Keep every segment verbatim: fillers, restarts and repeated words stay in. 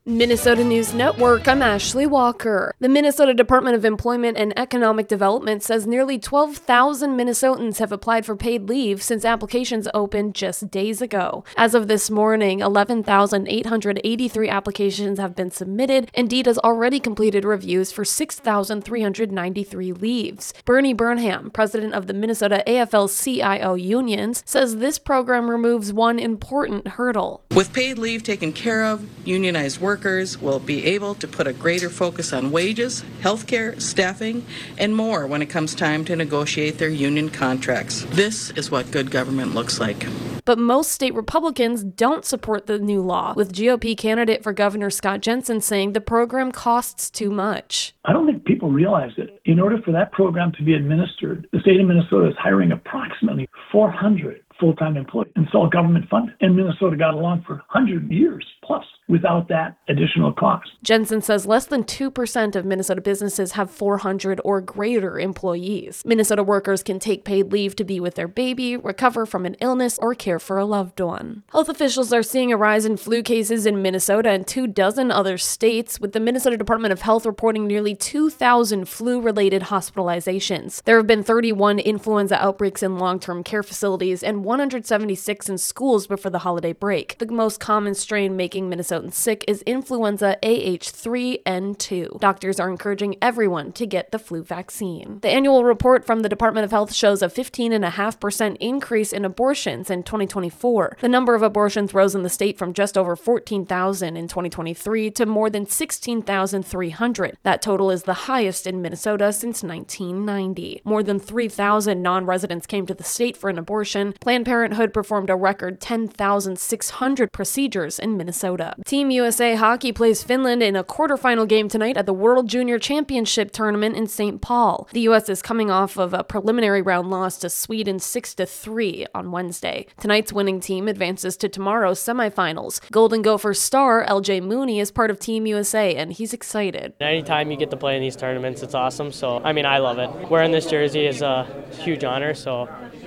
Minnesota News Network, I'm Ashley Walker. The Minnesota Department of Employment and Economic Development says nearly twelve thousand Minnesotans have applied for paid leave since applications opened just days ago. As of this morning, eleven thousand eight hundred eighty-three applications have been submitted. Indeed has already completed reviews for six thousand three hundred ninety-three leaves. Bernie Burnham, president of the Minnesota A F L C I O unions, says this program removes one important hurdle. With paid leave taken care of, unionized workers will be able to put a greater focus on wages, healthcare, staffing, and more when it comes time to negotiate their union contracts. This is what good government looks like. But most state Republicans don't support the new law, with G O P candidate for Governor Scott Jensen saying the program costs too much. I don't think people realize that in order for that program to be administered, the state of Minnesota is hiring approximately four hundred full-time employees. And it's all government funded. And Minnesota got along for one hundred years plus without that additional cost. Jensen says less than two percent of Minnesota businesses have four hundred or greater employees. Minnesota workers can take paid leave to be with their baby, recover from an illness, or care for a loved one. Health officials are seeing a rise in flu cases in Minnesota and two dozen other states, with the Minnesota Department of Health reporting nearly two thousand flu-related hospitalizations. There have been thirty-one influenza outbreaks in long-term care facilities and one hundred seventy-six in schools before the holiday break. The most common strain making Minnesotans sick is influenza A H three N two. Doctors are encouraging everyone to get the flu vaccine. The annual report from the Department of Health shows a fifteen point five percent increase in abortions in twenty twenty-four. The number of abortions rose in the state from just over fourteen thousand in twenty twenty-three to more than sixteen thousand three hundred. That total is the highest in Minnesota since nineteen ninety. More than three thousand non-residents came to the state for an abortion. Planned Parenthood performed a record ten thousand six hundred procedures in Minnesota. Team U S A Hockey plays Finland in a quarterfinal game tonight at the World Junior Championship Tournament in Saint Paul. The U S is coming off of a preliminary round loss to Sweden six to three on Wednesday. Tonight's winning team advances to tomorrow's semifinals. Golden Gopher star L J Mooney is part of Team U S A, and he's excited. Anytime you get to play in these tournaments, it's awesome. So, I mean, I love it. Wearing this jersey is a huge honor, so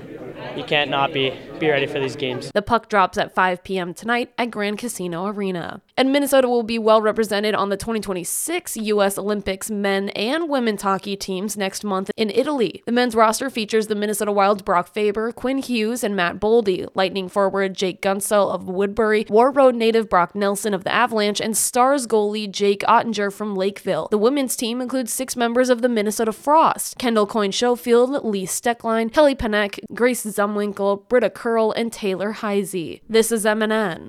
you can't not be, be ready for these games. The puck drops at five p.m. tonight at Grand Casino Arena. And Minnesota will be well represented on the twenty twenty-six U S Olympics men and women's hockey teams next month in Italy. The men's roster features the Minnesota Wild's Brock Faber, Quinn Hughes, and Matt Boldy, Lightning forward Jake Gunsel of Woodbury, War Road native Brock Nelson of the Avalanche, and Stars goalie Jake Ottinger from Lakeville. The women's team includes six members of the Minnesota Frost: Kendall Coyne-Schofield, Lee Steckline, Kelly Panek, Grace Zumwinkle, Britta Curl, and Taylor Heisey. This is M N N.